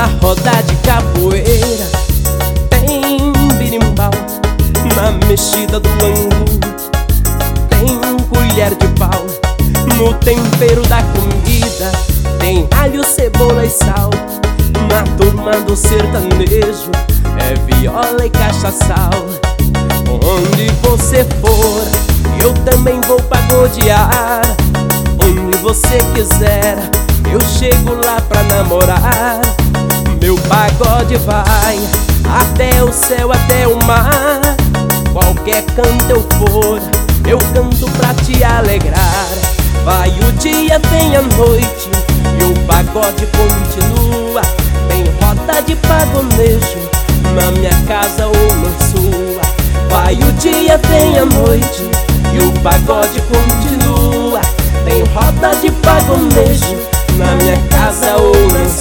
Na roda de capoeira tem birimbau, na mexida do angu tem colher de pau, no tempero da comida tem alho, cebola e sal. Na turma do sertanejo é viola e cachaçal. Onde você for, eu também vou pagodear. Onde você quiser, eu chego lá pra namorar. Meu pagode vai até o céu, até o mar. Qualquer canto eu for, eu canto pra te alegrar. Vai o dia, vem a noite e o pagode continua. Tem roda de pagonejo na minha casa ou na sua. Vai o dia, vem a noite e o pagode continua. Tem roda de pagonejo na minha casa ou na